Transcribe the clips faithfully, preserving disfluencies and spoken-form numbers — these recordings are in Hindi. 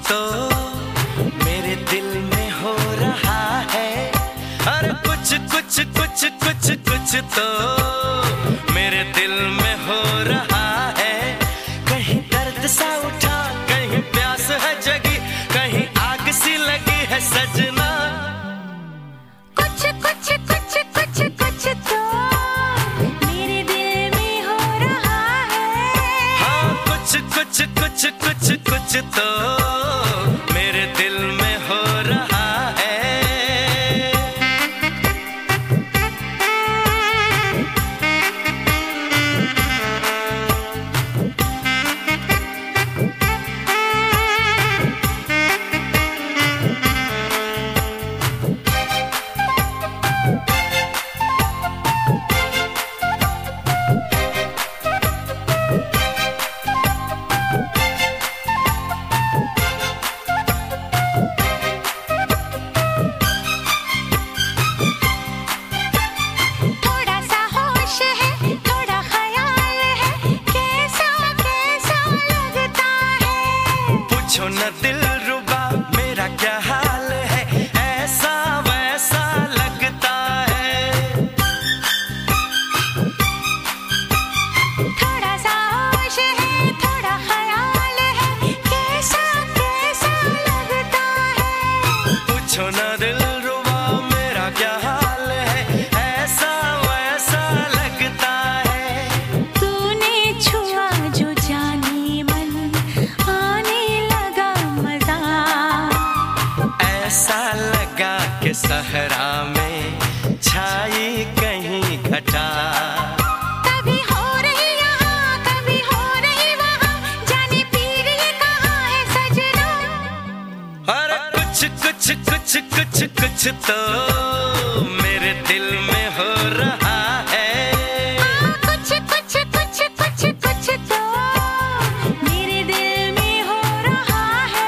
तो मेरे दिल में हो रहा है। अरे कुछ कुछ कुछ कुछ कुछ तो मेरे दिल में हो रहा है। कहीं दर्द सा उठा, कहीं प्यास है जगी, कहीं आग सी लगी है सजना। कुछ कुछ कुछ कुछ कुछ तो मेरे दिल में हो रहा है। हाँ कुछ कुछ कुछ कुछ कुछ तो मेरे दिल में हो रहा है। पूछो न दिल रुबा मेरा क्या हाल है, ऐसा वैसा लगता है। थोड़ा सा होश है, थोड़ा ख्याल है, कैसा कैसा लगता है। पूछो न दिल रुबा मेरा क्या हाल है, ऐसा वैसा लगता है। तूने छुआ जो जानी मन आने लगा मजा। ऐसा लगा कि सहरा में छाई कहीं घटा। कभी हो रही यहाँ, कभी हो रही वहाँ, जाने पीर ये कहाँ है सजना। अरे कुछ कुछ कुछ कुछ कुछ तो मेरे दिल में हो रहा है। हाँ, कुछ कुछ कुछ कुछ कुछ तो मेरे दिल में हो रहा है।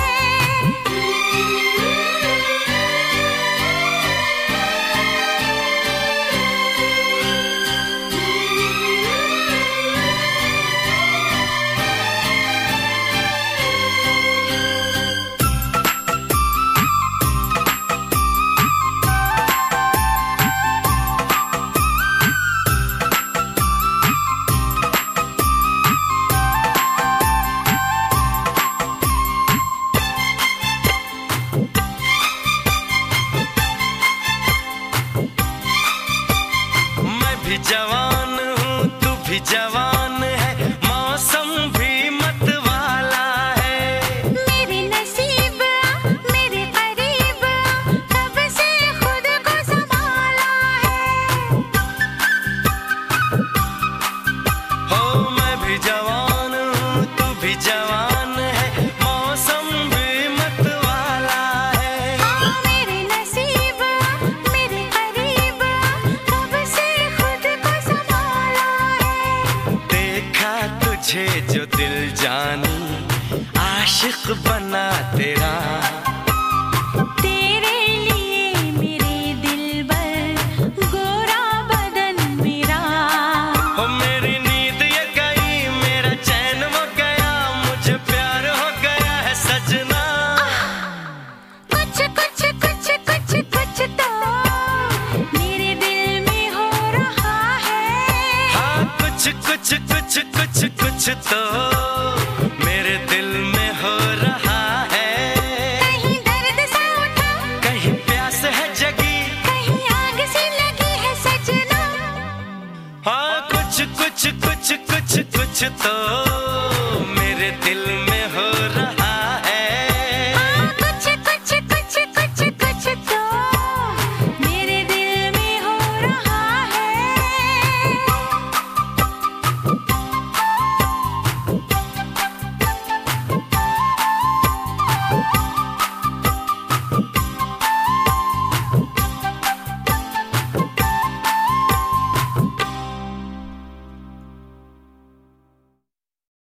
मैं भी जवान हूँ, तू भी जवान है, मौसम भी मत वाला है। मेरे नसीब मेरे करीब, कब से खुद को संभाला है। हो मैं भी जवान हूँ, तू भी जवान है, मौसम भी मत वाला है। हाँ, मेरे नसीब मेरे करीब, कब से खुद को संभाला है। देखा तुझे जो दिल जानी, आशिक बना तेरा। तेरे लिए मेरे दिलबर, गोरा बदन मेरा। हो मेरी नींद ये गई, मेरा चैन वो गया, मुझे प्यार हो गया है सजना। कुछ कुछ कुछ कुछ कुछ तो मेरे दिल में हो रहा है। हाँ कुछ कुछ कुछ कुछ कुछ तो मेरे दिल में हो रहा है। कहीं दर्द सा उठा, कहीं प्यास है जगी, कहीं आग सी लगी है सजना। हाँ कुछ कुछ कुछ कुछ कुछ तो मेरे दिल में हो रहा